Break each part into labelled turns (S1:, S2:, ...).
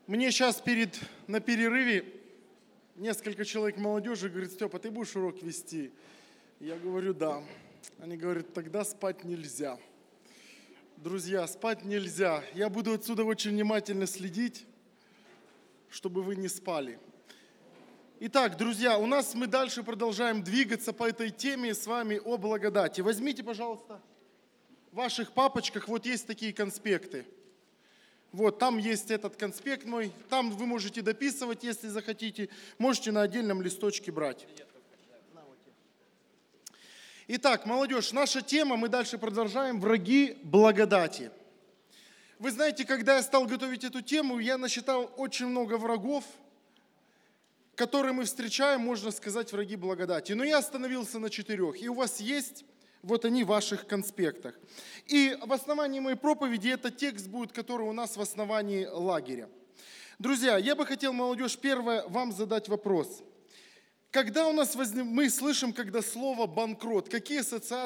S1: Мне сейчас на перерыве несколько человек молодежи говорит: Степа, ты будешь урок вести? Я говорю: да. Они говорят: тогда спать нельзя. Друзья, спать нельзя. Я буду отсюда очень внимательно следить, чтобы вы не спали. Итак, друзья, мы дальше продолжаем двигаться по этой теме с вами о благодати. Возьмите, пожалуйста, в ваших папочках вот есть такие конспекты. Вот, там есть этот конспект мой, там вы можете дописывать, если захотите, можете на отдельном листочке брать. Итак, молодежь, наша тема, мы дальше продолжаем, враги благодати. Вы знаете, когда я стал готовить эту тему, я насчитал очень много врагов, которые мы встречаем, можно сказать, враги благодати. Но я остановился на 4, и у вас есть... Вот они в ваших конспектах. И в основании моей проповеди этот текст будет, который у нас в основании лагеря. Друзья, я бы хотел, молодежь, первое, вам задать вопрос. Когда мы слышим, когда слово «банкрот», какие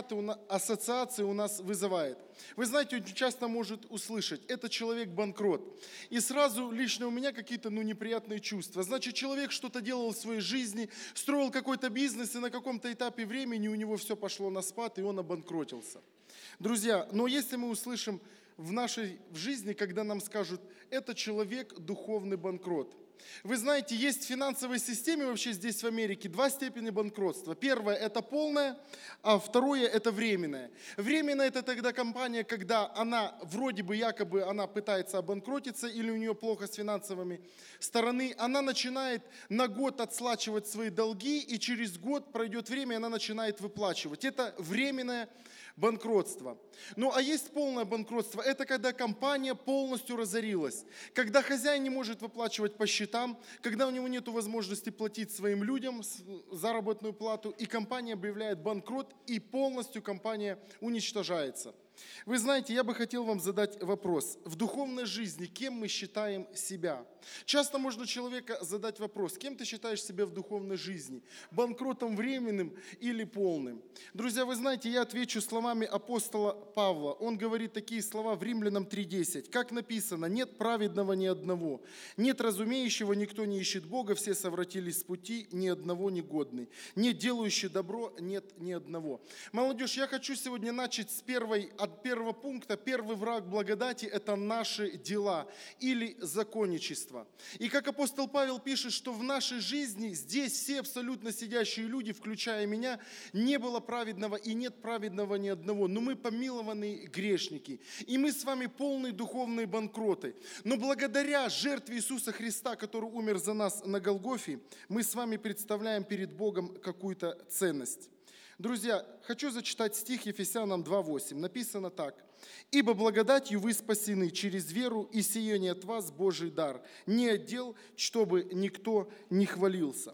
S1: ассоциации у нас вызывает? Вы знаете, очень часто может услышать: это человек банкрот. И сразу лично у меня какие-то неприятные чувства. Значит, человек что-то делал в своей жизни, строил какой-то бизнес, и на каком-то этапе времени у него все пошло на спад, и он обанкротился. Друзья, но если мы услышим в нашей жизни, когда нам скажут: это человек духовный банкрот. Вы знаете, есть в финансовой системе вообще здесь в Америке 2 степени банкротства. Первое – это полное, а второе – это временное. Временное – это тогда компания, когда она вроде бы якобы она пытается обанкротиться или у нее плохо с финансовыми стороны, она начинает на год отслачивать свои долги, и через год пройдет время, и она начинает выплачивать. Это временное банкротство. Ну а есть полное банкротство. Это когда компания полностью разорилась. Когда хозяин не может выплачивать по счетам, когда у него нет возможности платить своим людям заработную плату, и компания объявляет банкрот, и полностью компания уничтожается. Вы знаете, я бы хотел вам задать вопрос. В духовной жизни кем мы считаем себя? Часто можно человека задать вопрос: кем ты считаешь себя в духовной жизни? Банкротом временным или полным? Друзья, вы знаете, я отвечу словами апостола Павла. Он говорит такие слова в Римлянам 3:10. Как написано: нет праведного ни одного, нет разумеющего, никто не ищет Бога, все совратились с пути, ни одного негодный. Нет делающего добро, нет ни одного. Молодежь, я хочу сегодня начать от первого пункта. Первый враг благодати – это наши дела или законничество. И как апостол Павел пишет, что в нашей жизни здесь все абсолютно сидящие люди, включая меня, не было праведного и нет праведного ни одного. Но мы помилованные грешники. И мы с вами полные духовные банкроты. Но благодаря жертве Иисуса Христа, который умер за нас на Голгофе, мы с вами представляем перед Богом какую-то ценность. Друзья, хочу зачитать стих Ефесянам 2:8. Написано так: «Ибо благодатью вы спасены через веру, и сие не от вас Божий дар, не от дел, чтобы никто не хвалился».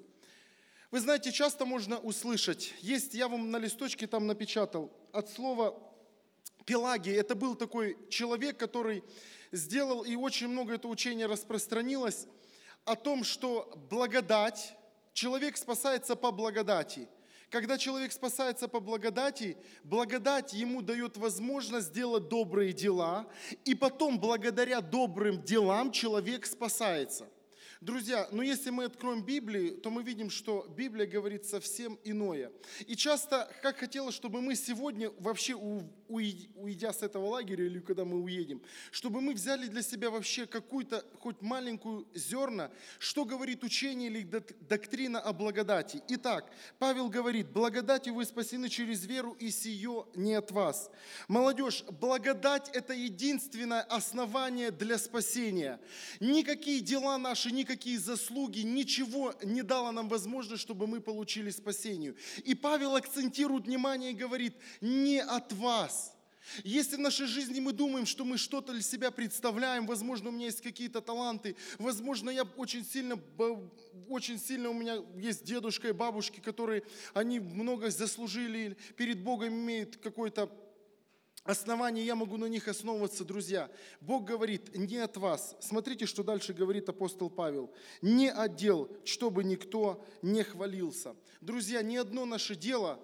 S1: Вы знаете, часто можно услышать, я вам на листочке там напечатал, от слова Пелагий. Это был такой человек, который сделал, и очень много это учение распространилось, о том, что благодать, человек спасается по благодати. Когда человек спасается по благодати, благодать ему дает возможность сделать добрые дела, и потом, благодаря добрым делам, человек спасается. Друзья, но если мы откроем Библию, то мы видим, что Библия говорит совсем иное. И часто, как хотелось, чтобы мы сегодня, вообще уйдя с этого лагеря, или когда мы уедем, чтобы мы взяли для себя вообще какую-то, хоть маленькую зерна, что говорит учение или доктрина о благодати. Итак, Павел говорит: благодатью вы спасены через веру, и сие не от вас. Молодежь, благодать – это единственное основание для спасения. Никакие дела наши, никакие заслуги, ничего не дало нам возможность, чтобы мы получили спасение. И Павел акцентирует внимание и говорит: не от вас. Если в нашей жизни мы думаем, что мы что-то для себя представляем, возможно, у меня есть какие-то таланты, возможно, я очень сильно у меня есть дедушка и бабушки, которые, они много заслужили, перед Богом имеют какой-то основания, я могу на них основываться, друзья. Бог говорит: не от вас. Смотрите, что дальше говорит апостол Павел. Не от дел, чтобы никто не хвалился. Друзья, ни одно наше дело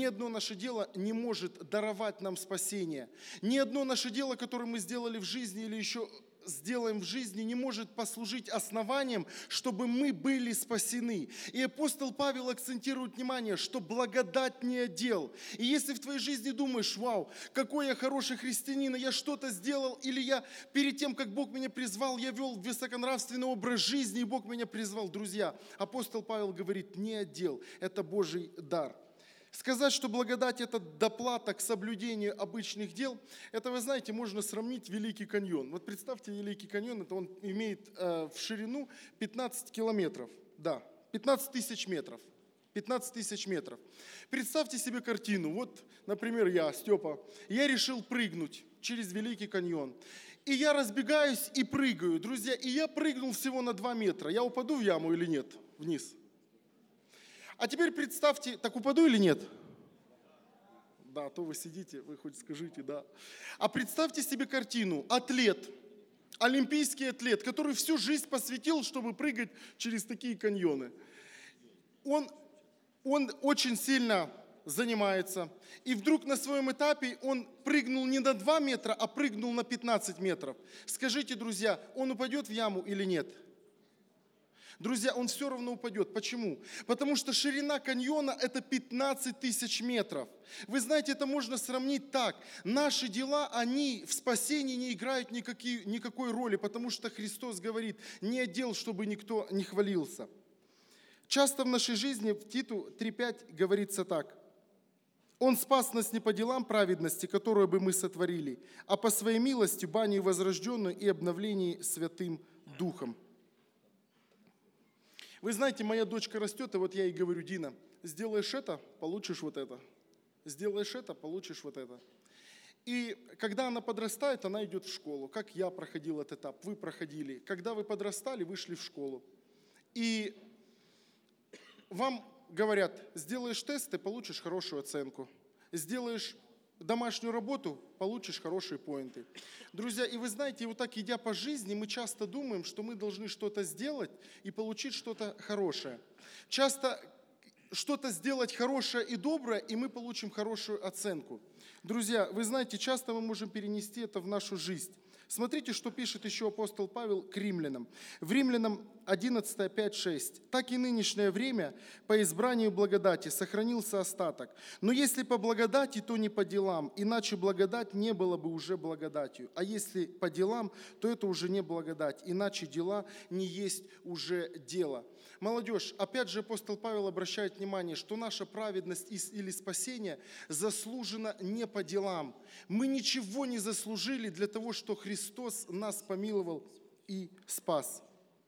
S1: не может даровать нам спасение. Ни одно наше дело, которое мы сделали в жизни или еще сделаем в жизни, не может послужить основанием, чтобы мы были спасены. И апостол Павел акцентирует внимание, что благодать не отдел. И если в твоей жизни думаешь, вау, какой я хороший христианин, я что-то сделал, или я перед тем, как Бог меня призвал, я вел высоконравственный образ жизни, и Бог меня призвал. Друзья, апостол Павел говорит, не отдел, это Божий дар. Сказать, что благодать – это доплата к соблюдению обычных дел, это, вы знаете, можно сравнить Великий каньон. Вот представьте, Великий каньон, это он имеет в ширину 15 километров, да, 15 тысяч метров. 15 тысяч метров. Представьте себе картину. Вот, например, я, Степа, я решил прыгнуть через Великий каньон. И я разбегаюсь и прыгаю, друзья. И я прыгнул всего на 2 метра. Я упаду в яму или нет? Вниз. А теперь представьте, так упаду или нет? Да, то вы сидите, вы хоть скажите, да. А представьте себе картину. Атлет, олимпийский атлет, который всю жизнь посвятил, чтобы прыгать через такие каньоны. Он очень сильно занимается. И вдруг на своем этапе он прыгнул не на 2 метра, а прыгнул на 15 метров. Скажите, друзья, он упадет в яму или нет? Друзья, он все равно упадет. Почему? Потому что ширина каньона – это 15 тысяч метров. Вы знаете, это можно сравнить так. Наши дела, они в спасении не играют никакой роли, потому что Христос говорит, не отдел, чтобы никто не хвалился. Часто в нашей жизни, в Титу 3:5 говорится так. Он спас нас не по делам праведности, которую бы мы сотворили, а по своей милости, банию возрожденную и обновлении Святым Духом. Вы знаете, моя дочка растет, и вот я ей говорю, Дина, сделаешь это, получишь вот это. Сделаешь это, получишь вот это. И когда она подрастает, она идет в школу. Как я проходил этот этап, вы проходили. Когда вы подрастали, вышли в школу. И вам говорят, сделаешь тест, ты получишь хорошую оценку. Сделаешь домашнюю работу, получишь хорошие поинты. Друзья, и вы знаете, вот так идя по жизни, мы часто думаем, что мы должны что-то сделать и получить что-то хорошее. Часто что-то сделать хорошее и доброе, и мы получим хорошую оценку. Друзья, вы знаете, часто мы можем перенести это в нашу жизнь. Смотрите, что пишет еще апостол Павел к римлянам. В Римлянам 11, 5, 6. «Так и нынешнее время по избранию благодати сохранился остаток. Но если по благодати, то не по делам, иначе благодать не была бы уже благодатью. А если по делам, то это уже не благодать, иначе дела не есть уже дело». Молодежь, опять же апостол Павел обращает внимание, что наша праведность или спасение заслужено не по делам. Мы ничего не заслужили для того, что Христос нас помиловал и спас.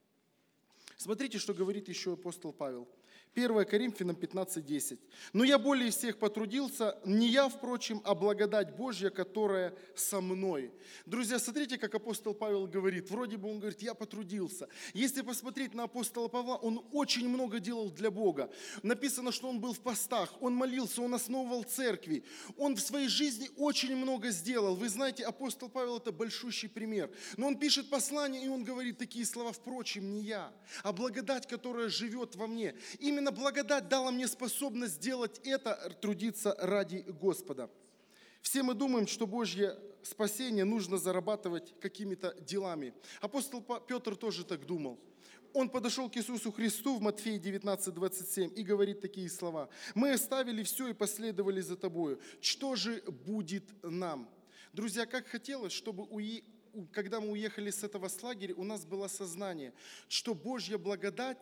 S1: Смотрите, что говорит еще апостол Павел. 1 Коринфянам 15:10. «Но я более всех потрудился, не я, впрочем, а благодать Божья, которая со мной». Друзья, смотрите, как апостол Павел говорит. Вроде бы он говорит, я потрудился. Если посмотреть на апостола Павла, он очень много делал для Бога. Написано, что он был в постах, он молился, он основывал церкви. Он в своей жизни очень много сделал. Вы знаете, апостол Павел – это большущий пример. Но он пишет послание, и он говорит такие слова, впрочем, не я, а благодать, которая живет во мне. Именно благодать дала мне способность сделать это, трудиться ради Господа. Все мы думаем, что Божье спасение нужно зарабатывать какими-то делами. Апостол Петр тоже так думал. Он подошел к Иисусу Христу в Матфея 19:27 и говорит такие слова. «Мы оставили все и последовали за Тобою. Что же будет нам?» Друзья, как хотелось, чтобы когда мы уехали с этого лагеря, у нас было сознание, что Божья благодать,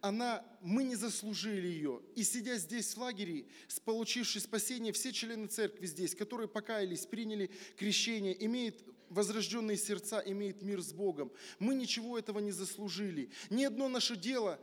S1: мы не заслужили ее. И сидя здесь в лагере, получивши спасение, все члены церкви здесь, которые покаялись, приняли крещение, имеют возрожденные сердца, имеют мир с Богом. Мы ничего этого не заслужили. Ни одно наше дело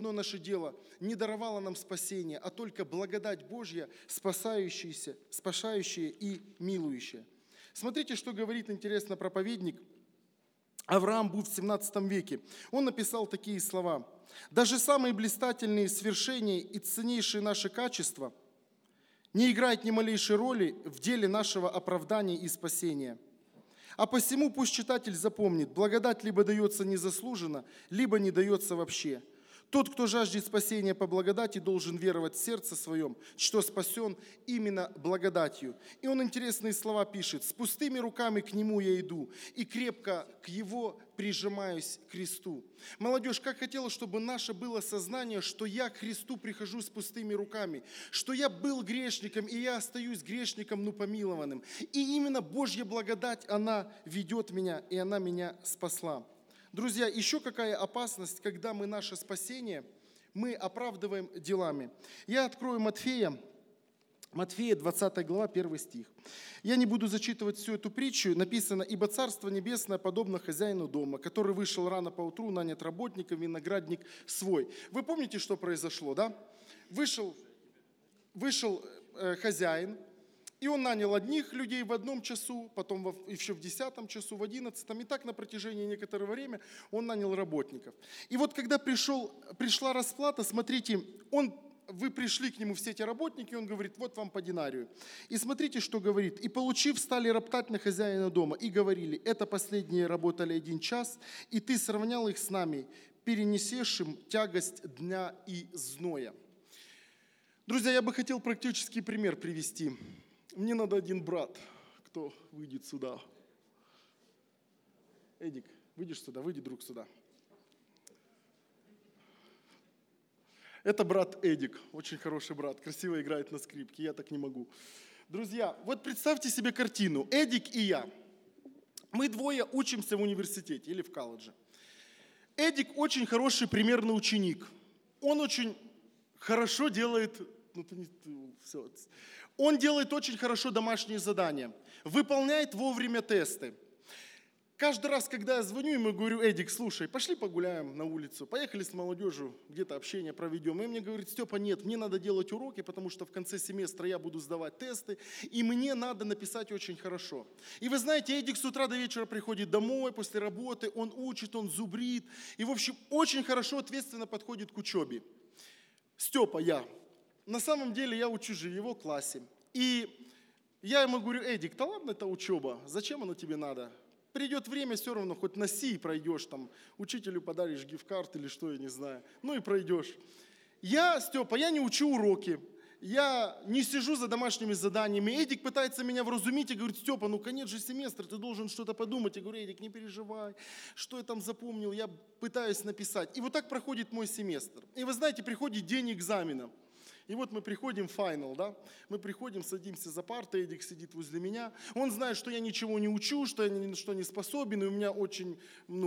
S1: не даровало нам спасения, а только благодать Божья, спасающая и милующая. Смотрите, что говорит, интересно, проповедник Авраам Буд в 17 веке. Он написал такие слова. «Даже самые блистательные свершения и ценнейшие наши качества не играют ни малейшей роли в деле нашего оправдания и спасения. А посему пусть читатель запомнит, благодать либо дается незаслуженно, либо не дается вообще. Тот, кто жаждет спасения по благодати, должен веровать в сердце своем, что спасен именно благодатью. И он интересные слова пишет. «С пустыми руками к Нему я иду, и крепко к Его прижимаюсь к кресту». Молодежь, как хотела, чтобы наше было сознание, что я к Христу прихожу с пустыми руками, что я был грешником, и я остаюсь грешником, но помилованным. И именно Божья благодать, она ведет меня, и она меня спасла. Друзья, еще какая опасность, когда мы наше спасение, мы оправдываем делами. Я открою Матфея 20 глава, 1 стих. Я не буду зачитывать всю эту притчу. Написано: «Ибо Царство Небесное подобно хозяину дома, который вышел рано поутру, нанят работников, виноградник свой». Вы помните, что произошло, да? Вышел хозяин, и он нанял одних людей в одном часу, потом еще в 10 часу, в 11, и так на протяжении некоторого времени он нанял работников. И вот когда пришла расплата, смотрите, вы пришли к нему, все эти работники, он говорит: вот вам по динарию. И смотрите, что говорит. «И получив, стали роптать на хозяина дома, и говорили: это последние работали 1 час, и ты сравнял их с нами, перенесшим тягость дня и зноя». Друзья, я бы хотел практический пример привести. Мне надо один брат, кто выйдет сюда. Эдик, выйдешь сюда, выйди, друг, сюда. Это брат Эдик, очень хороший брат, красиво играет на скрипке, я так не могу. Друзья, вот представьте себе картину. Эдик и я. Мы двое учимся в университете или в колледже. Эдик очень хороший примерный ученик. Он очень хорошо делает... Он делает очень хорошо домашние задания, выполняет вовремя тесты. Каждый раз, когда я звоню ему, говорю: Эдик, слушай, пошли погуляем на улицу, поехали с молодежью, где-то общение проведем. И он мне говорит: Степа, нет, мне надо делать уроки, потому что в конце семестра я буду сдавать тесты, и мне надо написать очень хорошо. И вы знаете, Эдик с утра до вечера приходит домой после работы, он учит, он зубрит, и в общем очень хорошо, ответственно подходит к учебе. Степа, на самом деле я учусь же в его классе. И я ему говорю: Эдик, да ладно, это учеба, зачем оно тебе надо? Придет время, все равно хоть носи и пройдешь, там, учителю подаришь гифт-карт или что, я не знаю, ну и пройдешь. Степа, я не учу уроки, я не сижу за домашними заданиями. Эдик пытается меня вразумить и говорит: Степа, ну конец же семестра, ты должен что-то подумать. Я говорю: Эдик, не переживай, что я там запомнил, я пытаюсь написать. И вот так проходит мой семестр. И вы знаете, приходит день экзамена. И вот мы приходим в финал, да? Мы приходим, садимся за партой, Эдик сидит возле меня. Он знает, что я ничего не учу, что я ни на что не способен, и у меня очень,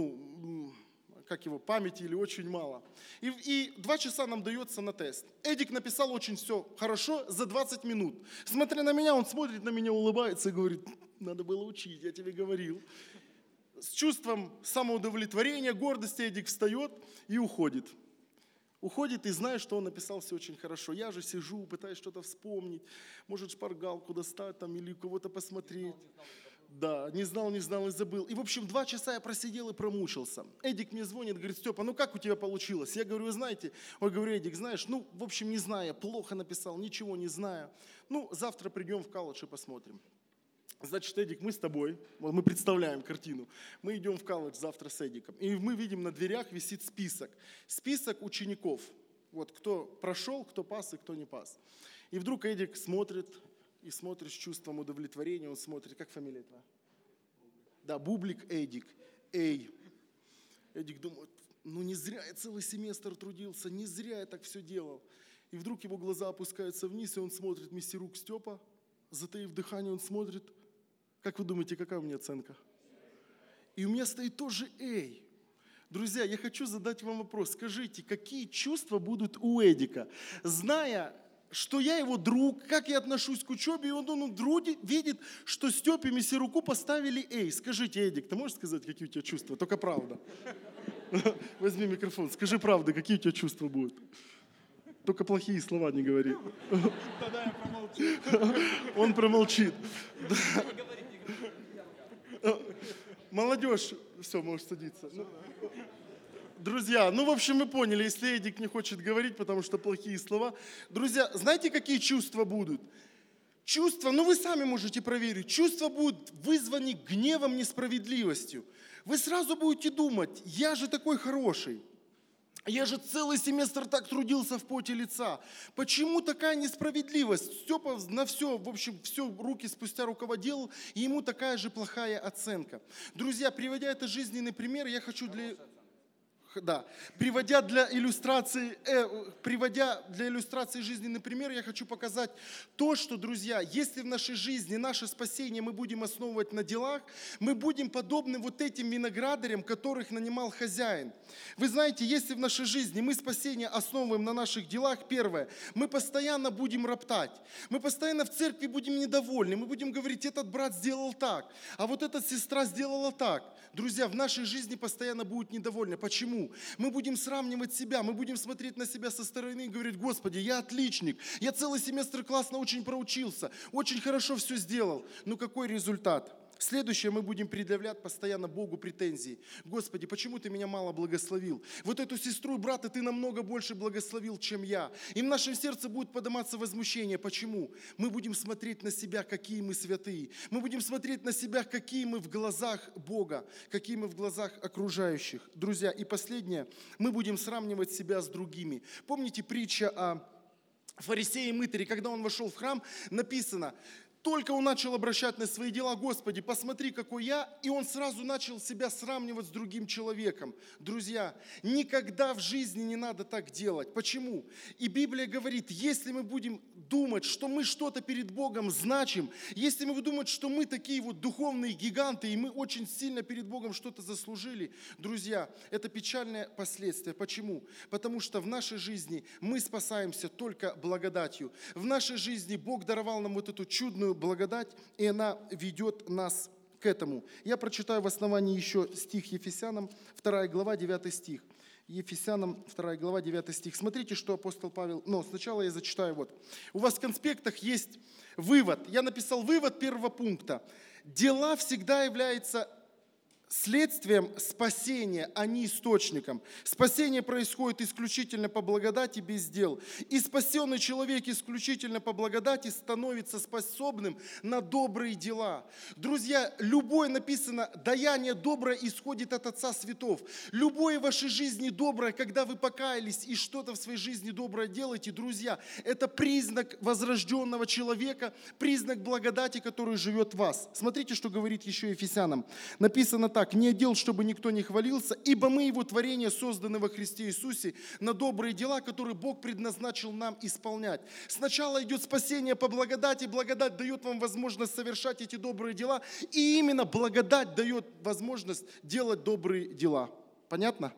S1: памяти или очень мало. И 2 часа нам дается на тест. Эдик написал очень все хорошо за 20 минут. Смотря на меня, он смотрит на меня, улыбается и говорит: надо было учить, я тебе говорил. С чувством самоудовлетворения, гордости Эдик встает и уходит. Уходит и знает, что он написал все очень хорошо. Я же сижу, пытаюсь что-то вспомнить, может шпаргалку достать там или кого-то посмотреть. Да, не знал и забыл. И в общем 2 часа я просидел и промучился. Эдик мне звонит, говорит: Степа, ну как у тебя получилось? Я говорю: вы знаете, говорю: Эдик, знаешь, в общем не знаю, плохо написал, ничего не знаю. Завтра придем в колледж и посмотрим. Значит, Эдик, мы с тобой, мы представляем картину, мы идем в колледж завтра с Эдиком, и мы видим, на дверях висит список учеников, вот кто прошел, кто пас и кто не пас. И вдруг Эдик смотрит с чувством удовлетворения, он смотрит, как фамилия твоя? Да, Бублик Эдик, Эй. Эдик думает: не зря я целый семестр трудился, не зря я так все делал. И вдруг его глаза опускаются вниз, и он смотрит: мессирук Степа, затаив дыхание, он смотрит. Как вы думаете, какая у меня оценка? И у меня стоит тоже «Эй». Друзья, я хочу задать вам вопрос. Скажите, какие чувства будут у Эдика, зная, что я его друг, как я отношусь к учебе, и он видит, что Степе мессируку поставили «Эй». Скажите, Эдик, ты можешь сказать, какие у тебя чувства? Только правда. Возьми микрофон, скажи правду, какие у тебя чувства будут. Только плохие слова не говори.
S2: Тогда я промолчу.
S1: Он промолчит. Молодежь, все, можешь садиться. Друзья, в общем, мы поняли, если Эдик не хочет говорить, потому что плохие слова. Друзья, знаете, какие чувства будут? Чувства, вы сами можете проверить, чувства будут вызваны гневом, несправедливостью. Вы сразу будете думать: я же такой хороший. Я же целый семестр так трудился в поте лица. Почему такая несправедливость? Степа на все, в общем, все руки спустя рукава делал, и ему такая же плохая оценка. Друзья, приводя это жизненный пример, я хочу приводя для иллюстрации жизненный пример, я хочу показать то, что, друзья, если в нашей жизни наше спасение мы будем основывать на делах, мы будем подобны вот этим виноградарям, которых нанимал хозяин. Вы знаете, если в нашей жизни мы спасение основываем на наших делах, первое, мы постоянно будем роптать, мы постоянно в церкви будем недовольны, мы будем говорить, этот брат сделал так, а вот эта сестра сделала так. Друзья, в нашей жизни постоянно будут недовольны. Почему? Мы будем сравнивать себя, мы будем смотреть на себя со стороны и говорить, Господи, я отличник, я целый семестр классно очень проучился, очень хорошо все сделал. Но какой результат? Следующее, мы будем предъявлять постоянно Богу претензии. Господи, почему ты меня мало благословил? Вот эту сестру и брата ты намного больше благословил, чем я. И в нашем сердце будет подниматься возмущение. Почему? Мы будем смотреть на себя, какие мы святые. Мы будем смотреть на себя, какие мы в глазах Бога, какие мы в глазах окружающих. Друзья, и последнее, мы будем сравнивать себя с другими. Помните притча о фарисее и мытаре, когда он вошел в храм, написано, только он начал обращать на свои дела, Господи, посмотри, какой я, и он сразу начал себя сравнивать с другим человеком. Друзья, никогда в жизни не надо так делать. Почему? И Библия говорит, если мы будем думать, что мы что-то перед Богом значим, если мы будем думать, что мы такие вот духовные гиганты, и мы очень сильно перед Богом что-то заслужили, друзья, это печальное последствие. Почему? Потому что в нашей жизни мы спасаемся только благодатью. В нашей жизни Бог даровал нам вот эту чудную благодать, и она ведет нас к этому. Я прочитаю в основании еще стих Ефесянам, 2 глава, 9 стих. Ефесянам, 2 глава, 9 стих. Смотрите, что апостол Павел... сначала я зачитаю вот. У вас в конспектах есть вывод. Я написал вывод первого пункта. Дела всегда являются следствием спасения, а не источником. Спасение происходит исключительно по благодати, без дел. И спасенный человек исключительно по благодати становится способным на добрые дела. Друзья, любое написано, даяние доброе исходит от Отца Светов. Любое в вашей жизни доброе, когда вы покаялись и что-то в своей жизни доброе делаете, друзья, это признак возрожденного человека, признак благодати, который живет в вас. Смотрите, что говорит еще Ефесянам. Написано так, не отдел, чтобы никто не хвалился, ибо мы Его творение, созданы во Христе Иисусе, на добрые дела, которые Бог предназначил нам исполнять. Сначала идет спасение по благодати, благодать дает вам возможность совершать эти добрые дела, и именно благодать дает возможность делать добрые дела. Понятно?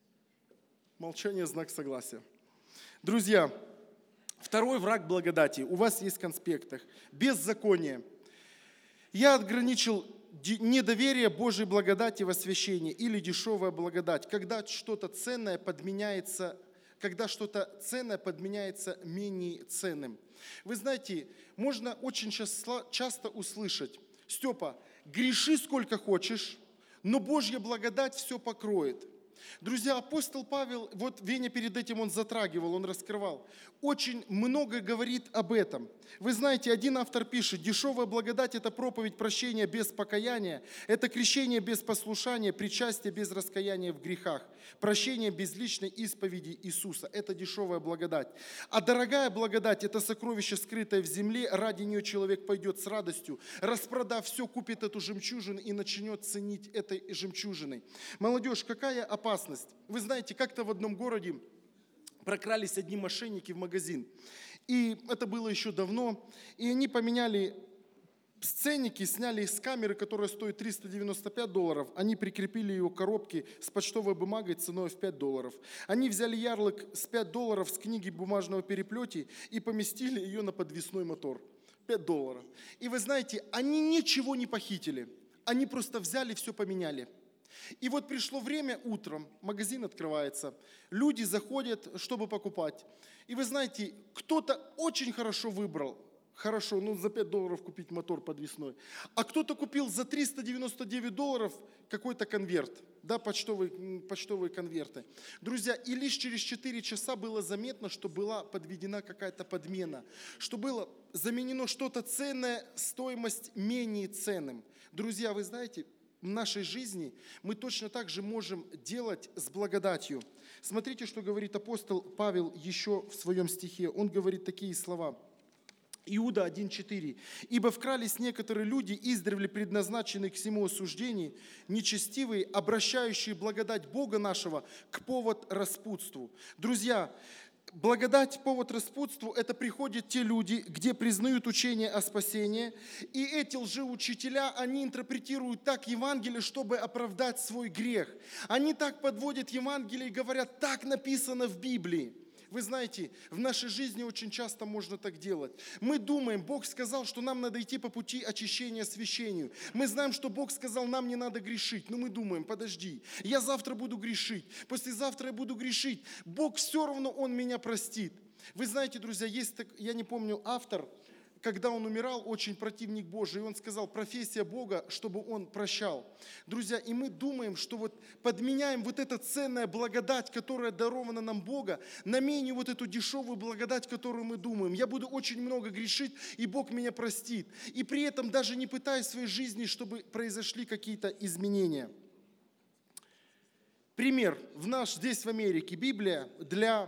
S1: Молчание – знак согласия. Друзья, второй враг благодати, у вас есть в конспектах, беззаконие. Я ограничил недоверие Божьей благодати в освящении или дешевая благодать, когда что-то ценное подменяется менее ценным. Вы знаете, можно очень часто услышать, Степа, греши сколько хочешь, но Божья благодать все покроет. Друзья, апостол Павел, вот Веня перед этим он затрагивал, он раскрывал, очень много говорит об этом. Вы знаете, один автор пишет, дешевая благодать – это проповедь прощения без покаяния, это крещение без послушания, причастие без раскаяния в грехах, прощение без личной исповеди Иисуса – это дешевая благодать. А дорогая благодать – это сокровище, скрытое в земле, ради нее человек пойдет с радостью, распродав все, купит эту жемчужину и начнет ценить этой жемчужиной. Молодежь, какая опасность? Вы знаете, как-то в одном городе прокрались одни мошенники в магазин. И это было еще давно. И они поменяли сценники, сняли с камеры, которая стоит $395. Они прикрепили ее к коробке с почтовой бумагой ценой в $5. Они взяли ярлык с $5 с книги бумажного переплете и поместили ее на подвесной мотор. $5. И вы знаете, они ничего не похитили. Они просто взяли, все поменяли. И вот пришло время утром, магазин открывается, люди заходят, чтобы покупать. И вы знаете, кто-то очень хорошо выбрал, за $5 купить мотор подвесной, а кто-то купил за $399 какой-то конверт, почтовые конверты. Друзья, и лишь через 4 часа было заметно, что была подведена какая-то подмена, что было заменено что-то ценное, стоимость менее ценным. Друзья, вы знаете, в нашей жизни мы точно так же можем делать с благодатью. Смотрите, что говорит апостол Павел еще в своем стихе. Он говорит такие слова. Иуда 1,4. «Ибо вкрались некоторые люди, издревле предназначенные к всему осуждению, нечестивые, обращающие благодать Бога нашего к повод распутству». Друзья, благодать, повод распутству – это приходят те люди, где признают учение о спасении, и эти лжеучителя, они интерпретируют так Евангелие, чтобы оправдать свой грех. Они так подводят Евангелие и говорят, так написано в Библии. Вы знаете, в нашей жизни очень часто можно так делать. Мы думаем, Бог сказал, что нам надо идти по пути очищения освящению. Мы знаем, что Бог сказал, нам не надо грешить. Но мы думаем, подожди, я завтра буду грешить, послезавтра я буду грешить. Бог все равно, Он меня простит. Вы знаете, друзья, есть, я не помню, автор, когда он умирал, очень противник Божий, и он сказал, профессия Бога, чтобы он прощал. Друзья, и мы думаем, что вот подменяем вот эту ценную благодать, которая дарована нам Бога, на менее вот эту дешевую благодать, которую мы думаем. Я буду очень много грешить, и Бог меня простит. И при этом даже не пытаясь в своей жизни, чтобы произошли какие-то изменения. Пример. Здесь в Америке Библия для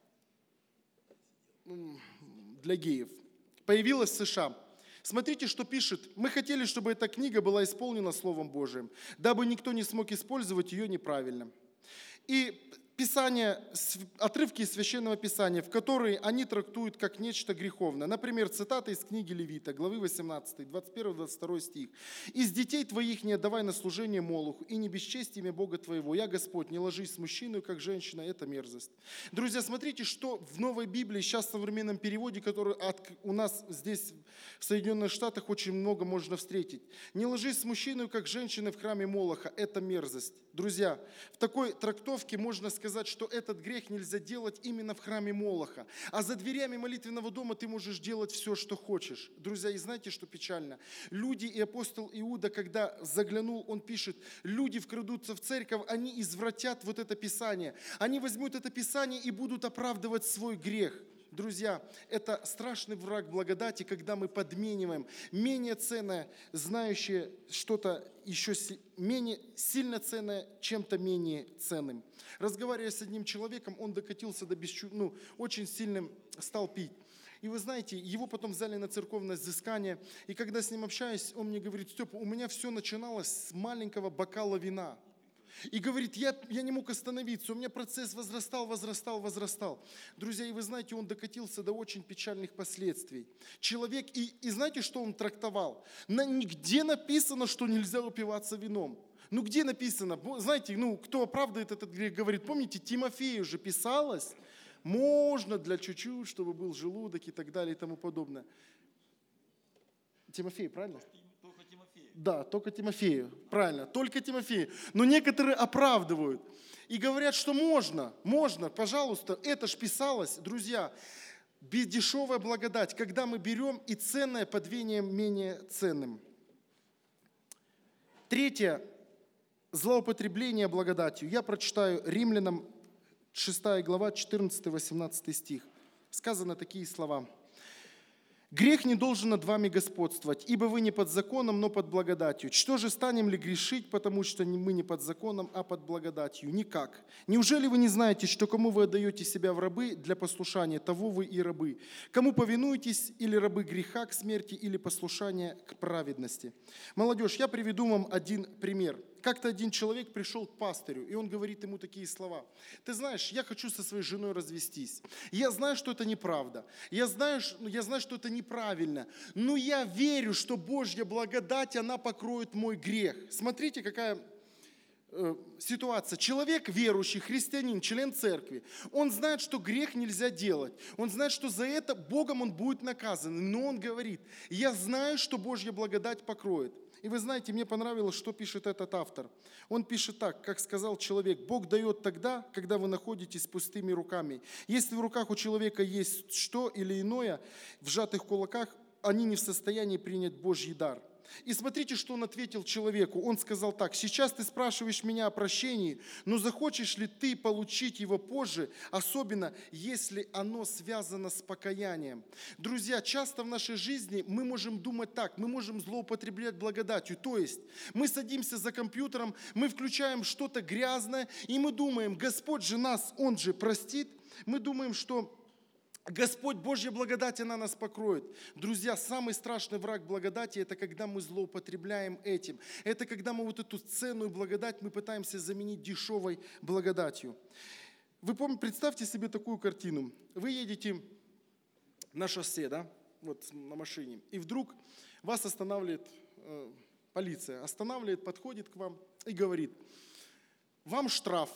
S1: геев. Появилась в США. Смотрите, что пишет. Мы хотели, чтобы эта книга была исполнена Словом Божиим, дабы никто не смог использовать ее неправильно. И Писание, отрывки из Священного Писания, в которые они трактуют как нечто греховное. Например, цитата из книги Левита, главы 18, 21-22 стих. «Из детей твоих не отдавай на служение Молоху, и не бесчести имя Бога твоего. Я, Господь, не ложись с мужчиной, как женщина, это мерзость». Друзья, смотрите, что в Новой Библии, сейчас в современном переводе, который у нас здесь в Соединенных Штатах очень много можно встретить. «Не ложись с мужчиной, как женщина в храме Молоха, это мерзость». Друзья, в такой трактовке можно сказать, что этот грех нельзя делать именно в храме Молоха. А за дверями молитвенного дома ты можешь делать все, что хочешь. Друзья, и знаете, что печально? Люди и апостол Иуда, когда заглянул, он пишет, люди вкрадутся в церковь, они извратят вот это Писание. Они возьмут это Писание и будут оправдывать свой грех. Друзья, это страшный враг благодати, когда мы подмениваем менее ценное, знающее что-то еще менее сильно ценное, чем-то менее ценным. Разговаривая с одним человеком, он докатился до очень сильным, стал пить. И вы знаете, его потом взяли на церковное взыскание, и когда с ним общаюсь, он мне говорит, Степа, у меня все начиналось с маленького бокала вина. И говорит, я не мог остановиться, у меня процесс возрастал. Друзья, и вы знаете, он докатился до очень печальных последствий. Человек, и знаете, что он трактовал? Нигде написано, что нельзя упиваться вином. Где написано? Знаете, кто оправдывает этот грех, говорит, помните, Тимофею же писалось, можно для чуть-чуть, чтобы был желудок и так далее и тому подобное. Тимофей, правильно? Да, только Тимофею, правильно, только Тимофею. Но некоторые оправдывают и говорят, что можно, пожалуйста, это ж писалось, друзья, дешевая благодать, когда мы берем и ценное подвинем менее ценным. Третье, злоупотребление благодатью. Я прочитаю Римлянам 6 глава, 14-18 стих. Сказаны такие слова. «Грех не должен над вами господствовать, ибо вы не под законом, но под благодатью. Что же, станем ли грешить, потому что мы не под законом, а под благодатью? Никак. Неужели вы не знаете, что кому вы отдаете себя в рабы для послушания, того вы и рабы? Кому повинуетесь, или рабы греха к смерти, или послушания к праведности?» Молодежь, я приведу вам один пример. Как-то один человек пришел к пастырю, и он говорит ему такие слова. Ты знаешь, я хочу со своей женой развестись. Я знаю, что это неправда. Я знаю, что это неправильно. Но я верю, что Божья благодать, она покроет мой грех. Смотрите, какая ситуация. Человек верующий, христианин, член церкви, он знает, что грех нельзя делать. Он знает, что за это Богом он будет наказан. Но он говорит, я знаю, что Божья благодать покроет. И вы знаете, мне понравилось, что пишет этот автор. Он пишет так, как сказал человек, Бог дает тогда, когда вы находитесь пустыми руками. Если в руках у человека есть что или иное, в сжатых кулаках, они не в состоянии принять Божий дар. И смотрите, что он ответил человеку. Он сказал так: сейчас ты спрашиваешь меня о прощении, но захочешь ли ты получить его позже, особенно если оно связано с покаянием. Друзья, часто в нашей жизни мы можем думать так, мы можем злоупотреблять благодатью. То есть мы садимся за компьютером, мы включаем что-то грязное, и мы думаем: Господь же нас, Он же простит. Мы думаем, что Господь, Божья благодать, она нас покроет. Друзья, самый страшный враг благодати – это когда мы злоупотребляем этим. Это когда мы вот эту ценную благодать мы пытаемся заменить дешевой благодатью. Вы помните, представьте себе такую картину. Вы едете на шоссе, да, вот на машине, и вдруг вас останавливает полиция. Останавливает, подходит к вам и говорит: вам штраф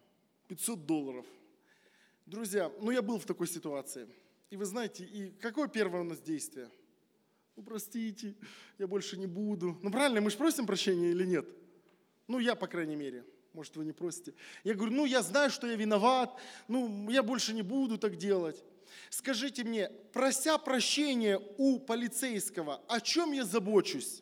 S1: $500. Друзья, я был в такой ситуации. И вы знаете, и какое первое у нас действие? Простите, я больше не буду. Правильно, мы же просим прощения или нет? Я, по крайней мере. Может, вы не просите. Я говорю, я знаю, что я виноват, я больше не буду так делать. Скажите мне, прося прощения у полицейского, о чем я забочусь?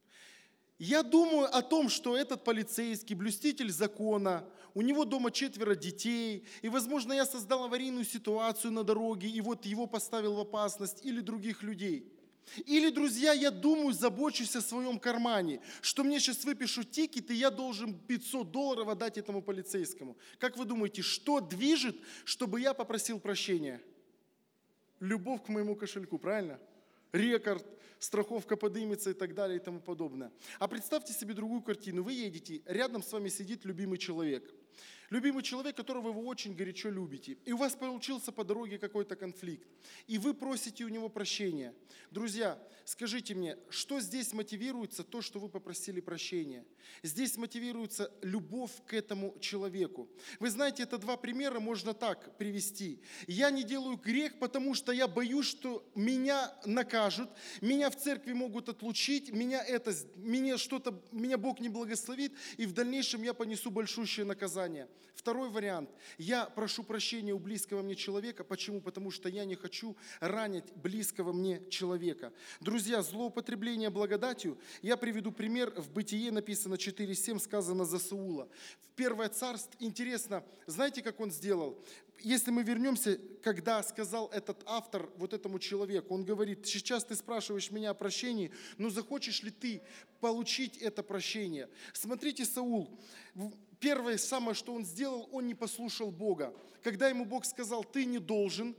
S1: Я думаю о том, что этот полицейский, блюститель закона, у него дома 4 детей, и, возможно, я создал аварийную ситуацию на дороге, и вот его поставил в опасность, или других людей. Или, друзья, я думаю, забочусь о своем кармане, что мне сейчас выпишут тикет, и я должен $500 отдать этому полицейскому. Как вы думаете, что движет, чтобы я попросил прощения? Любовь к моему кошельку, правильно? Рекорд, страховка поднимется и так далее и тому подобное. А представьте себе другую картину. Вы едете, рядом с вами сидит любимый человек. Любимый человек, которого вы очень горячо любите. И у вас получился по дороге какой-то конфликт. И вы просите у него прощения. Друзья, скажите мне, что здесь мотивируется то, что вы попросили прощения? Здесь мотивируется любовь к этому человеку. Вы знаете, это 2 примера можно так привести. Я не делаю грех, потому что я боюсь, что меня накажут, меня в церкви могут отлучить, меня Бог не благословит, и в дальнейшем я понесу большущее наказание. Второй вариант. Я прошу прощения у близкого мне человека. Почему? Потому что я не хочу ранить близкого мне человека. Друзья, злоупотребление благодатью. Я приведу пример. В Бытие написано 4:7, сказано за Саула. В Первое Царство, интересно, знаете, как он сделал? Если мы вернемся, когда сказал этот автор вот этому человеку, он говорит: сейчас ты спрашиваешь меня о прощении, но захочешь ли ты получить это прощение? Смотрите, Саул, первое самое, что он сделал, он не послушал Бога. Когда ему Бог сказал: ты не должен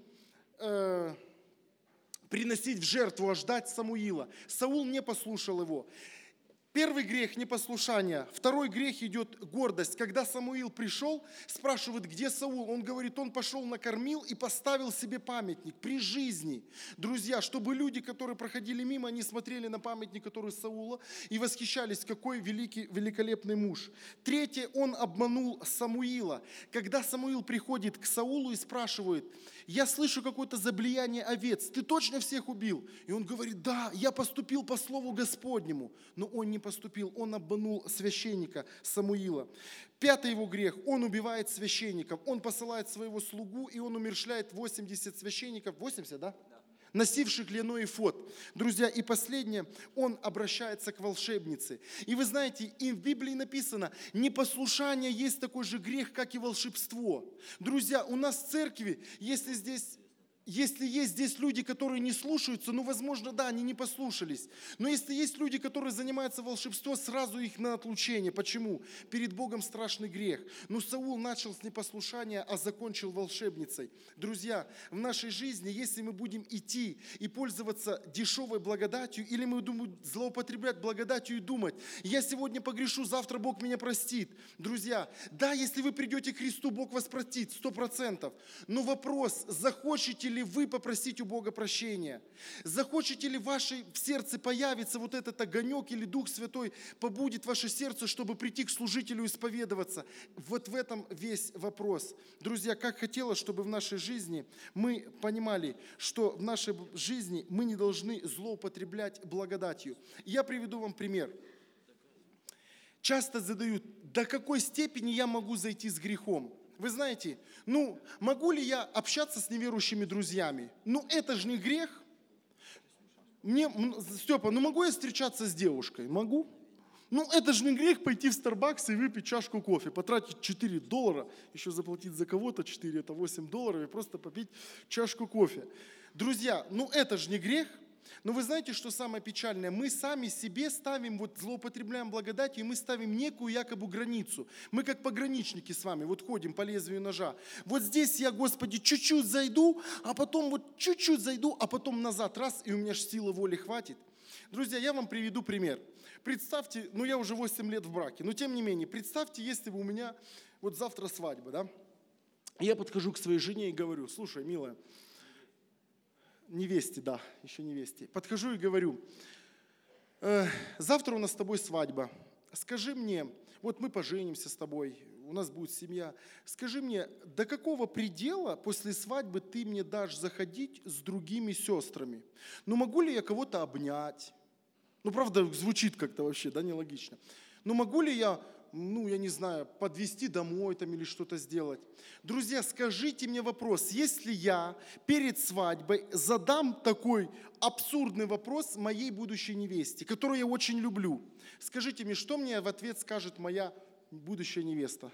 S1: приносить в жертву, а ждать Самуила, Саул не послушал его. Первый грех – непослушание. Второй грех идет гордость. Когда Самуил пришел, спрашивает, где Саул? Он говорит, он пошел накормил и поставил себе памятник при жизни. Друзья, чтобы люди, которые проходили мимо, они смотрели на памятник, который Саула, и восхищались, какой великолепный муж. Третье, он обманул Самуила. Когда Самуил приходит к Саулу и спрашивает: я слышу какое-то заблияние овец, ты точно всех убил? И он говорит: да, я поступил по слову Господнему. Но он не поступил, он обманул священника Самуила. Пятый его грех, он убивает священников, он посылает своего слугу, и он умерщвляет 80 священников, 80, да? Носивших льняной эфод. Друзья, и последнее, он обращается к волшебнице. И вы знаете, и в Библии написано, непослушание есть такой же грех, как и волшебство. Друзья, у нас в церкви, если есть здесь люди, которые не слушаются, возможно, да, они не послушались. Но если есть люди, которые занимаются волшебством, сразу их на отлучение. Почему? Перед Богом страшный грех. Но Саул начал с непослушания, а закончил волшебницей. Друзья, в нашей жизни, если мы будем идти и пользоваться дешевой благодатью, или мы будем злоупотреблять благодатью и думать: я сегодня погрешу, завтра Бог меня простит. Друзья, да, если вы придете к Христу, Бог вас простит, 100%. Но вопрос, захочете ли вы попросить у Бога прощения? Захочете ли в сердце появится вот этот огонек, или Дух Святой побудит ваше сердце, чтобы прийти к служителю и исповедоваться? Вот в этом весь вопрос. Друзья, как хотелось, чтобы в нашей жизни мы понимали, что в нашей жизни мы не должны злоупотреблять благодатью. Я приведу вам пример. Часто задают: до какой степени я могу зайти с грехом? Вы знаете, могу ли я общаться с неверующими друзьями? Это же не грех. Степа, ну могу я встречаться с девушкой? Могу. Ну это же не грех пойти в Starbucks и выпить чашку кофе, потратить $4, еще заплатить за кого-то 4, это $8, и просто попить чашку кофе. Друзья, ну это же не грех. Но вы знаете, что самое печальное? Мы сами себе ставим, вот злоупотребляем благодатью, и мы ставим некую якобы границу. Мы как пограничники с вами, вот ходим по лезвию ножа. Вот здесь я, Господи, чуть-чуть зайду, а потом вот чуть-чуть зайду, а потом назад, раз, и у меня же силы воли хватит. Друзья, я вам приведу пример. Представьте, ну я уже 8 лет в браке, но тем не менее, представьте, если бы у меня вот завтра свадьба, да? Я подхожу к своей жене и говорю: слушай, милая, невесте, да, еще невесте. Подхожу и говорю: завтра у нас с тобой свадьба. Скажи мне, вот мы поженимся с тобой, у нас будет семья. Скажи мне, до какого предела после свадьбы ты мне дашь заходить с другими сестрами? Ну могу ли я кого-то обнять? Ну правда, звучит как-то вообще, да, нелогично. Ну могу ли я, ну я не знаю, подвезти домой там или что-то сделать? Друзья, скажите мне вопрос, если я перед свадьбой задам такой абсурдный вопрос моей будущей невесте, которую я очень люблю, скажите мне, что мне в ответ скажет моя будущая невеста?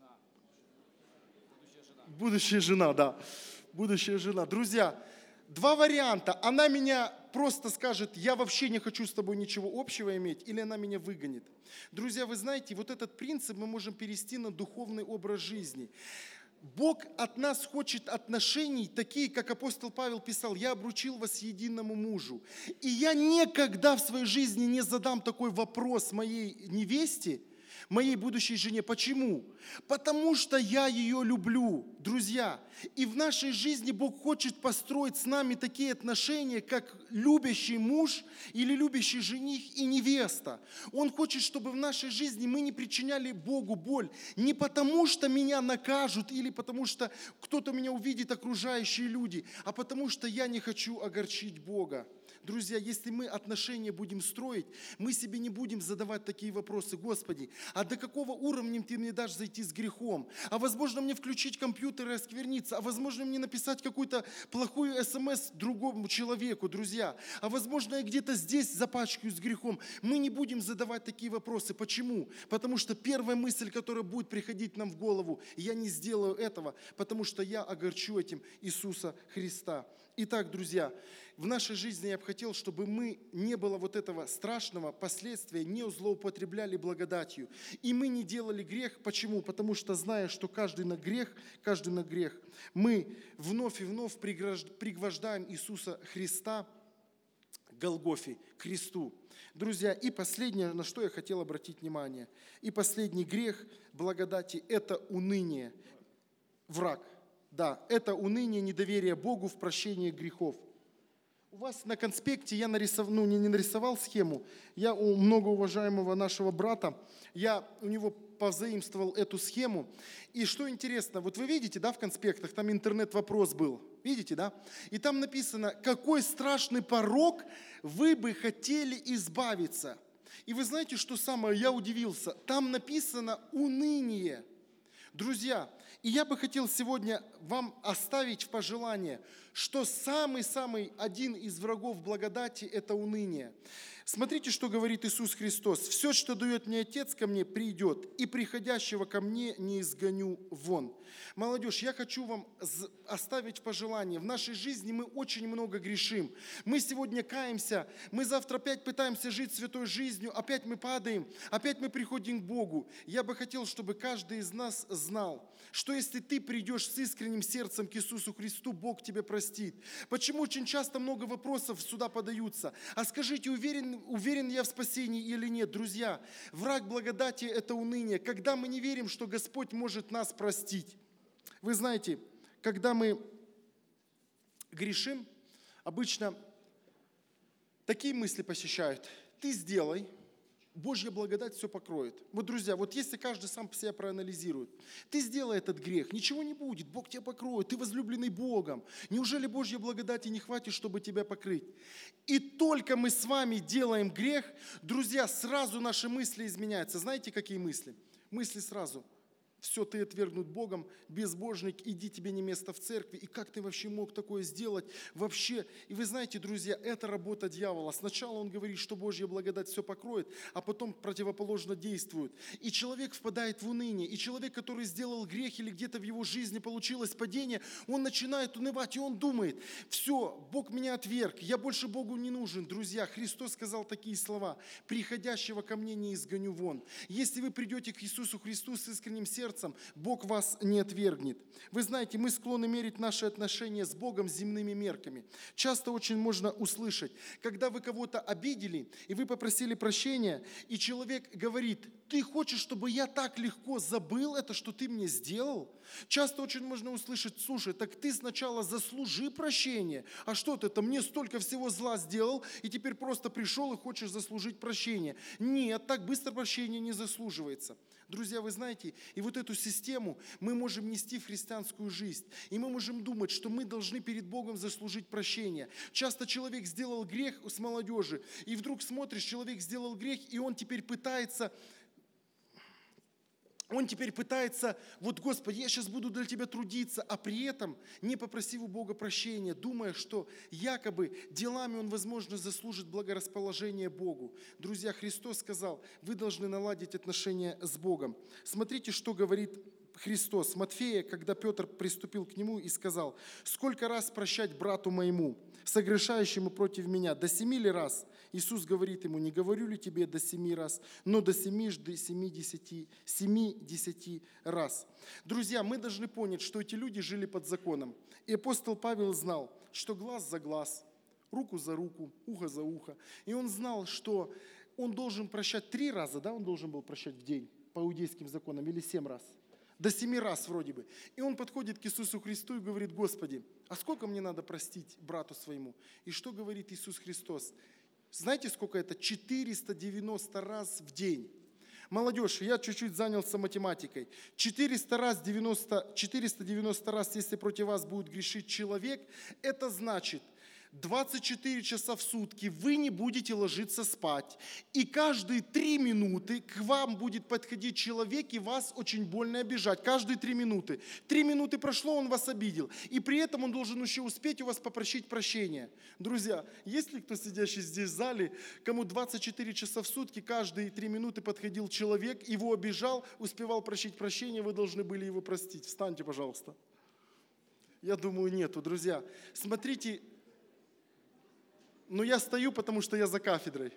S1: Будущая жена, да. Будущая жена. Друзья, два варианта. Она меня просто скажет: я вообще не хочу с тобой ничего общего иметь, или она меня выгонит. Друзья, вы знаете, вот этот принцип мы можем перевести на духовный образ жизни. Бог от нас хочет отношений, такие, как апостол Павел писал: я обручил вас единому мужу. И я никогда в своей жизни не задам такой вопрос моей невесте, моей будущей жене. Почему? Потому что я ее люблю, друзья. И в нашей жизни Бог хочет построить с нами такие отношения, как любящий муж или любящий жених и невеста. Он хочет, чтобы в нашей жизни мы не причиняли Богу боль. Не потому, что меня накажут или потому, что кто-то меня увидит, окружающие люди, а потому, что я не хочу огорчить Бога. Друзья, если мы отношения будем строить, мы себе не будем задавать такие вопросы: Господи, а до какого уровня Ты мне дашь зайти с грехом? А возможно мне включить компьютер и оскверниться? А возможно мне написать какую-то плохую смс другому человеку, друзья? А возможно я где-то здесь запачкаюсь с грехом? Мы не будем задавать такие вопросы. Почему? Потому что первая мысль, которая будет приходить нам в голову: я не сделаю этого, потому что я огорчу этим Иисуса Христа. Итак, друзья, в нашей жизни я бы хотел, чтобы мы не было вот этого страшного последствия, не злоупотребляли благодатью. И мы не делали грех. Почему? Потому что, зная, что каждый на грех, мы вновь и вновь пригвождаем Иисуса Христа к Голгофе, к кресту. Друзья, и последнее, на что я хотел обратить внимание, и последний грех благодати – это уныние, враг. Да, это уныние, недоверие Богу в прощении грехов. У вас на конспекте я не нарисовал схему. Я у многоуважаемого нашего брата, я у него позаимствовал эту схему. И что интересно, вот вы видите, да, в конспектах, там интернет-вопрос был. Видите, да? И там написано: какой страшный порок вы бы хотели избавиться. И вы знаете, что самое, я удивился, там написано уныние. Друзья, и я бы хотел сегодня вам оставить в пожелание, что самый-самый один из врагов благодати – это уныние. Смотрите, что говорит Иисус Христос: «Все, что дает мне Отец, ко мне придет, и приходящего ко мне не изгоню вон». Молодежь, я хочу вам оставить пожелание. В нашей жизни мы очень много грешим. Мы сегодня каемся, мы завтра опять пытаемся жить святой жизнью, опять мы падаем, опять мы приходим к Богу. Я бы хотел, чтобы каждый из нас знал, что если ты придешь с искренним сердцем к Иисусу Христу, Бог тебя простит. Почему очень часто много вопросов сюда подаются? А скажите, уверен я в спасении или нет? Друзья, враг благодати – это уныние. Когда мы не верим, что Господь может нас простить. Вы знаете, когда мы грешим, обычно такие мысли посещают: ты сделай, Божья благодать все покроет. Вот, друзья, вот если каждый сам себя проанализирует, ты сделай этот грех, ничего не будет, Бог тебя покроет, ты возлюбленный Богом. Неужели Божьей благодати не хватит, чтобы тебя покрыть? И только мы с вами делаем грех, друзья, сразу наши мысли изменяются. Знаете, какие мысли? Мысли сразу: все, ты отвергнут Богом, безбожник, иди, тебе не место в церкви, и как ты вообще мог такое сделать вообще? И вы знаете, друзья, это работа дьявола. Сначала он говорит, что Божья благодать все покроет, а потом противоположно действует. И человек впадает в уныние, и человек, который сделал грех или где-то в его жизни получилось падение, он начинает унывать, и он думает, все, Бог меня отверг, я больше Богу не нужен. Друзья, Христос сказал такие слова: «Приходящего ко мне не изгоню вон». Если вы придете к Иисусу Христу с искренним сердцем, Бог вас не отвергнет. Вы знаете, мы склонны мерить наши отношения с Богом земными мерками. Часто очень можно услышать, когда вы кого-то обидели, и вы попросили прощения, и человек говорит: ты хочешь, чтобы я так легко забыл это, что ты мне сделал? Часто очень можно услышать: слушай, так ты сначала заслужи прощение, а что ты мне столько всего зла сделал, и теперь просто пришел и хочешь заслужить прощение. Нет, так быстро прощение не заслуживается. Друзья, вы знаете, и вот эту систему мы можем нести в христианскую жизнь. И мы можем думать, что мы должны перед Богом заслужить прощение. Часто человек сделал грех с молодежи, и вдруг смотришь, человек сделал грех, и он теперь пытается, вот, Господи, я сейчас буду для Тебя трудиться, а при этом не попросив у Бога прощения, думая, что якобы делами он, возможно, заслужит благорасположение Богу. Друзья, Христос сказал, вы должны наладить отношения с Богом. Смотрите, что говорит Христос. Матфея, когда Петр приступил к нему и сказал: «Сколько раз прощать брату моему, согрешающему против меня? До 7 ли раз?» Иисус говорит ему: «Не говорю ли тебе до 7 раз, но до 70 раз». Друзья, мы должны понять, что эти люди жили под законом. И апостол Павел знал, что глаз за глаз, руку за руку, ухо за ухо. И он знал, что он должен прощать 3 раза, да, он должен был прощать в день по иудейским законам, или 7 раз. До 7 раз вроде бы. И он подходит к Иисусу Христу и говорит: «Господи, а сколько мне надо простить брату своему?» И что говорит Иисус Христос? Знаете, сколько это? 490 раз в день. Молодежь, я чуть-чуть занялся математикой. 490 раз, если против вас будет грешить человек, это значит, 24 часа в сутки вы не будете ложиться спать. И каждые 3 минуты к вам будет подходить человек и вас очень больно обижать. Каждые 3 минуты. 3 минуты прошло, он вас обидел. И при этом он должен еще успеть у вас попросить прощения. Друзья, есть ли кто, сидящий здесь в зале, кому 24 часа в сутки, каждые 3 минуты подходил человек, его обижал, успевал просить прощения, вы должны были его простить? Встаньте, пожалуйста. Я думаю, нету, друзья. Смотрите, но я стою, потому что я за кафедрой.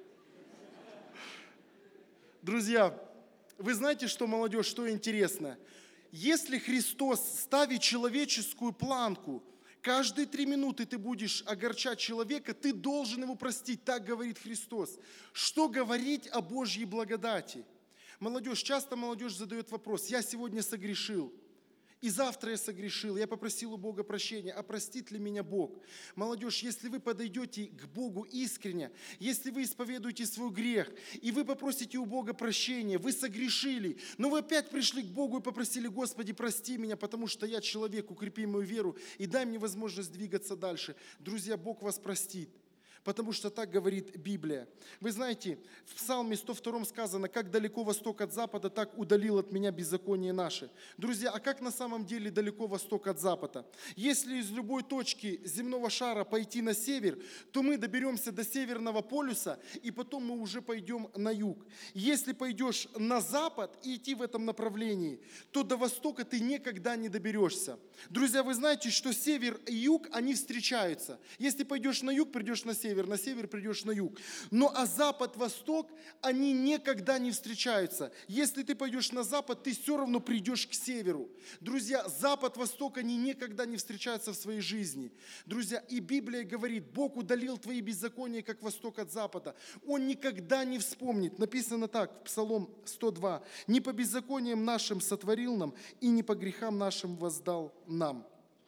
S1: Друзья, вы знаете, что, молодежь, что интересно? Если Христос ставит человеческую планку, каждые 3 минуты ты будешь огорчать человека, ты должен его простить, так говорит Христос. Что говорить о Божьей благодати? Молодежь, часто молодежь задает вопрос: я сегодня согрешил. И завтра я согрешил, я попросил у Бога прощения, а простит ли меня Бог? Молодежь, если вы подойдете к Богу искренне, если вы исповедуете свой грех, и вы попросите у Бога прощения, вы согрешили, но вы опять пришли к Богу и попросили: Господи, прости меня, потому что я человек, укрепи мою веру и дай мне возможность двигаться дальше. Друзья, Бог вас простит. Потому что так говорит Библия. Вы знаете, в Псалме 102 сказано: «Как далеко восток от запада, так удалил от меня беззаконие наше». Друзья, а как на самом деле далеко восток от запада? Если из любой точки земного шара пойти на север, то мы доберемся до Северного полюса, и потом мы уже пойдем на юг. Если пойдешь на запад и идти в этом направлении, то до востока ты никогда не доберешься. Друзья, вы знаете, что север и юг, они встречаются. Если пойдешь на юг, придешь на север придешь на юг. Но а запад-восток, они никогда не встречаются. Если ты пойдешь на запад, ты все равно придешь к северу. Друзья, запад-восток, они никогда не встречаются в своей жизни. Друзья, и Библия говорит: Бог удалил твои беззакония, как восток от запада. Он никогда не вспомнит. Написано так, в Псалом 102. «Не по беззакониям нашим сотворил нам, и не по грехам нашим воздал нам».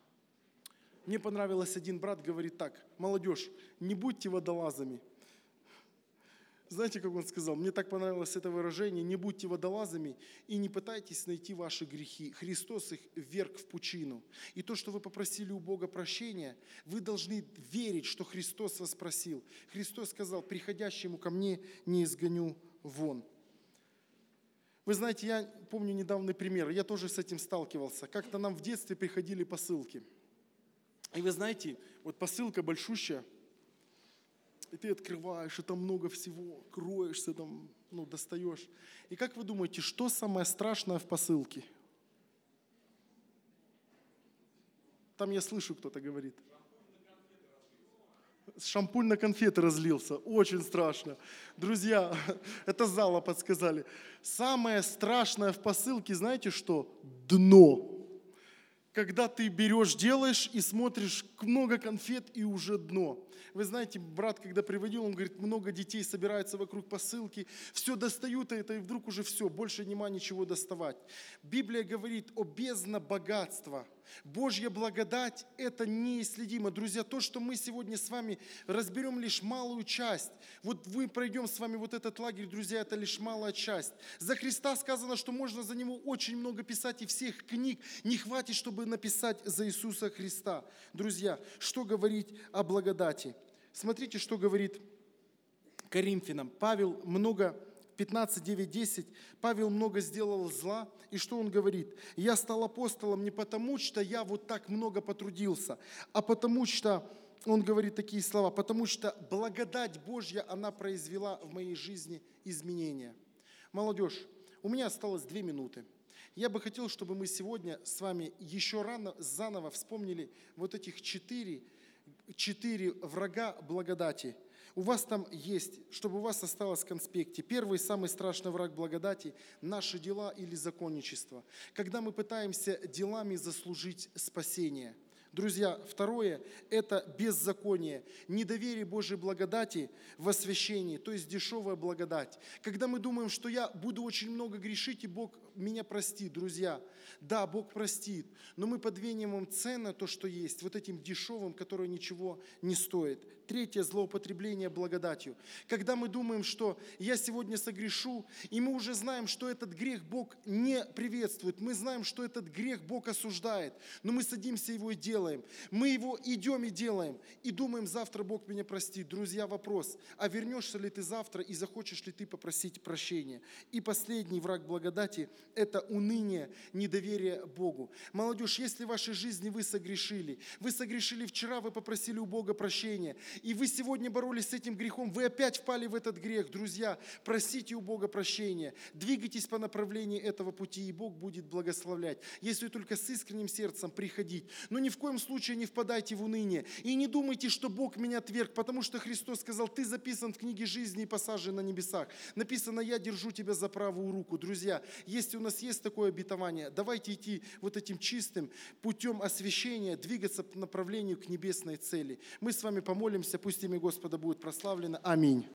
S1: Мне понравилось, один брат говорит так: молодежь, не будьте водолазами. Знаете, как он сказал? Мне так понравилось это выражение: не будьте водолазами и не пытайтесь найти ваши грехи. Христос их вверг в пучину. И то, что вы попросили у Бога прощения, вы должны верить, что Христос вас просил. Христос сказал: приходящему ко мне не изгоню вон. Вы знаете, я помню недавний пример, я тоже с этим сталкивался. Как-то нам в детстве приходили посылки. И вы знаете, вот посылка большущая, и ты открываешь, и там много всего, кроешься, там, достаешь. И как вы думаете, что самое страшное в посылке? Там я слышу, кто-то говорит. Шампунь на конфеты разлился. Очень страшно. Друзья, это с зала подсказали. Самое страшное в посылке, знаете что? Дно. Когда ты берешь, делаешь и смотришь, много конфет и уже дно. Вы знаете, брат, когда приводил, он говорит, много детей собираются вокруг посылки, все достают это, и вдруг уже все, больше нема ничего доставать. Библия говорит о бездне богатства. Божья благодать – это неисследимо. Друзья, то, что мы сегодня с вами разберем лишь малую часть. Вот мы пройдем с вами вот этот лагерь, друзья, это лишь малая часть. За Христа сказано, что можно за Него очень много писать, и всех книг не хватит, чтобы написать за Иисуса Христа. Друзья, что говорить о благодати? Смотрите, что говорит Коринфянам. Павел много, 15, 9, 10, Павел много сделал зла, и что он говорит? Я стал апостолом не потому, что я вот так много потрудился, а потому что, он говорит такие слова, потому что благодать Божья, она произвела в моей жизни изменения. Молодежь, у меня осталось 2 минуты. Я бы хотел, чтобы мы сегодня с вами еще заново вспомнили вот этих 4 врага благодати. У вас там есть, чтобы у вас осталось в конспекте. Первый, самый страшный враг благодати – наши дела или законничество. Когда мы пытаемся делами заслужить спасение. Друзья, второе – это беззаконие, недоверие Божьей благодати в освящении, то есть дешевая благодать. Когда мы думаем, что я буду очень много грешить, и Бог меня простит, друзья. Да, Бог простит, но мы подвинем цену то, что есть, вот этим дешевым, которое ничего не стоит. Третье – злоупотребление благодатью. Когда мы думаем, что я сегодня согрешу, и мы уже знаем, что этот грех Бог не приветствует, мы знаем, что этот грех Бог осуждает, но мы садимся его и делаем. Мы его идем и делаем, и думаем, завтра Бог меня простит. Друзья, вопрос, а вернешься ли ты завтра и захочешь ли ты попросить прощения? И последний враг благодати – это уныние, недоверие Богу. Молодежь, если в вашей жизни вы согрешили вчера, вы попросили у Бога прощения, и вы сегодня боролись с этим грехом, вы опять впали в этот грех, друзья, просите у Бога прощения, двигайтесь по направлению этого пути, и Бог будет благословлять. Если только с искренним сердцем приходить. Но ни в коем случае не впадайте в уныние. И не думайте, что Бог меня отверг, потому что Христос сказал, ты записан в книге жизни и посажен на небесах. Написано, я держу тебя за правую руку. Друзья, если у нас есть такое обетование, давайте идти вот этим чистым путем освящения, двигаться по направлению к небесной цели. Мы с вами помолимся, пусть имя Господа будет прославлено. Аминь.